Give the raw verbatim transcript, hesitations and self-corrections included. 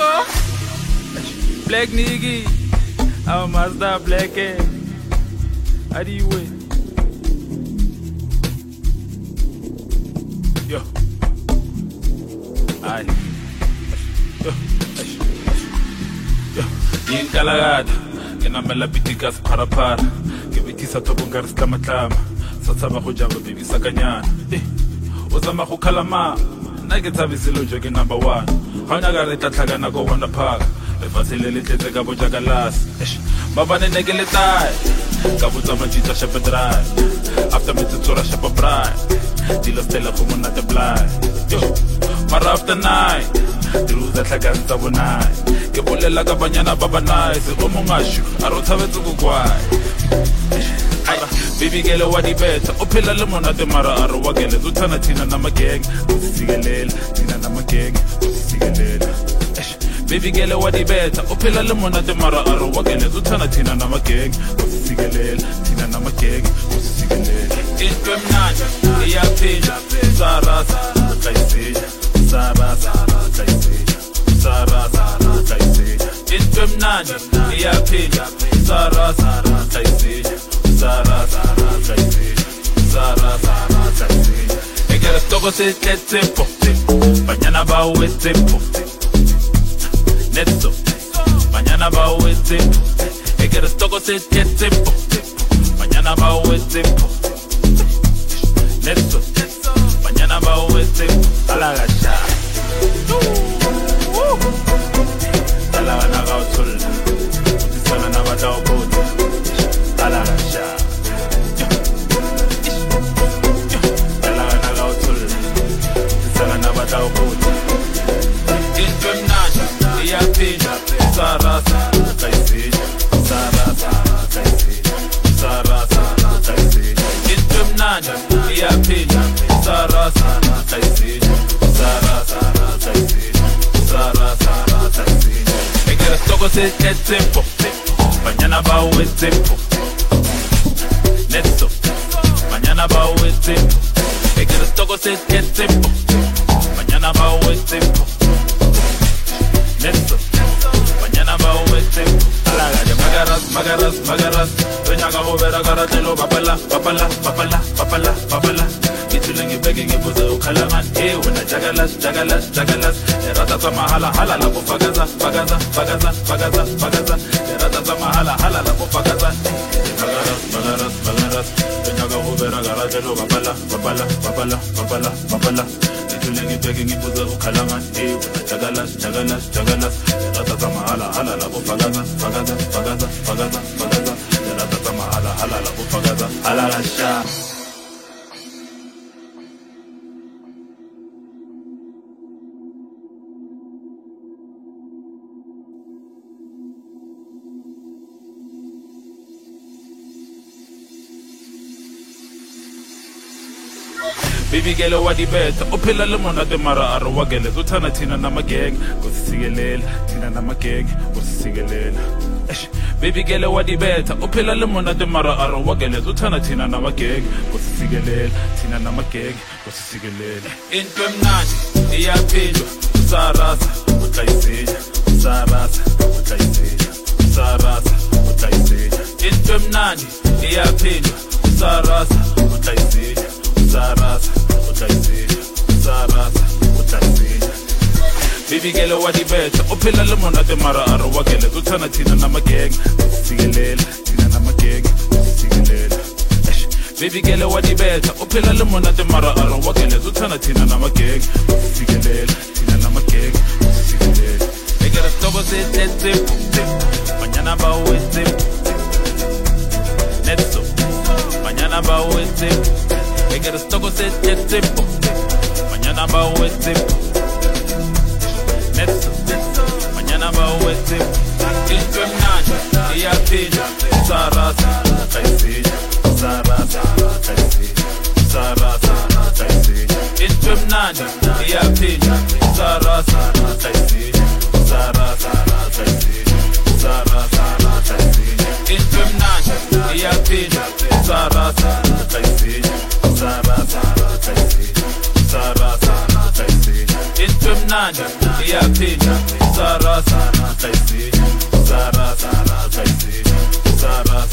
Black nigga, I'm a master black ass. How do you win? Yo. Aye. Yo. Yo. Inkalagada. Nginamela bitika siparapara. Ngibithisa thobo ngari siklamaklama. Satsaba go jaba baby sakanyana. Eh. Uzama go khalama. Na ke tsabiselo jo ke number one. Ha ona ka re tlatlhakana go bona phaka. Lefatshe le le tletse ka bojakalasi. Ba bane ne ke le tae. Ka botsa matitsa shepherd drive. After me tsora shepherd bride. Dilo stella go mona the blind. Yo. Mara after night. Diruza tlhakantsha bonai. Ke bolela ka banyana ba ba nice. Go mongashu. A ro tshabetse go kwai. Baby girl wa di beta. O phela le mona te mara a ro wa gele. Uthana thina na mageng. Usisigelela. Thina na mageng. Usisigelela. Baby girl wa di beta. O phela le mona te mara a ro wa gele. Uthana thina na mageng. Usisigelela. Thina na mageng. Usisigelela. Into mnandi iyaphila. Sarasa kaisija. Sarasa kaisija. Sarasa kaisija. Into mnandi iyaphila. Sarasa kaisija. Sarasa kaisija. Sarasa kaisija. Egera stoko se tempo. Banyana ba we tempo. Netso. Banyana ba we tempo. Egera stoko se tempo. Banyana ba we tempo. Netso. Banyana ba we tempo. Alagasha. Alaga na ga utsolla. Tsana na ba tao botsa. Alagasha. Alaga na ga utsolla. Tsana na ba tao botsa. Into mnandi iyaphila. Sarasa kaisija. Sarasa kaisija. Sarasa kaisija. Into mnandi iyaphila. Sarasa kaisija. Sarasa kaisija. Sarasa kaisija. Egera stoko se tempo. Banyana ba we tempo. Netso. Banyana ba we tempo. Egera stoko se tempo. Banyana ba we tempo. Netso. Banyana ba we tempo. Alaga magaras magaras magaras. Doña go vera garatelo papala papala papala papala papala. Itulenge begging ibuze ukalaman. Eh wena jagalas jagalas jagalas. Erata sama hala hala la bufagaza fagaza fagaza fagaza fagaza. Erata sama hala hala la bufagaza. Magaras magaras magaras. Doña go vera garatelo papala papala papala papala papala. Itulenge begging ibuze ukalaman. Eh wena jagalas jagalas jagalas. Erata sama hala hala la bufagaza fagaza fagaza fagaza fagaza. Erata sama hala hala la bufagaza hala la sha. Baby girl wa di beta. O phela le mona te mara a ro wa gele. Uthana thina na mageng. Usisigelela. Thina na mageng. Usisigelela. Baby girl wa di beta. O phela le mona te mara a ro wa gele. Uthana thina na mageng. Usisigelela. Thina na mageng. Usisigelela. Into mnandi iyaphila. Sarasa kaisija. Sarasa kaisija. Sarasa kaisija. Into mnandi iyaphila. Sarasa kaisija. Sarasa kaisija. Sarasa kaisija. Baby girl wa di beta. O phela le mona te mara a ro wa gele. Uthana thina na mageng. Usisigelela. Thina na mageng. Usisigelela. Baby girl wa di beta. O phela le mona te mara a ro wa gele. Uthana thina na mageng. Usisigelela. Thina na mageng. Usisigelela. Egera stoko se tempo. Banyana ba we tempo. Netso. Banyana ba we tempo. Egera stoko se tempo. Banyana ba we tempo. Netso. Banyana ba we tempo. Into mnandi iyaphila. Sarasa kaisija. Sarasa kaisija. Sarasa kaisija. Into mnandi iyaphila. Sarasa kaisija. Sarasa kaisija. Sarasa kaisija. Into mnandi iyaphila. Sarasa kaisija. Sarasa kaisija. Sarasa kaisija. Into mnandi iyaphila. Sara Sara tla isinya Sara Sara tla isinya Sara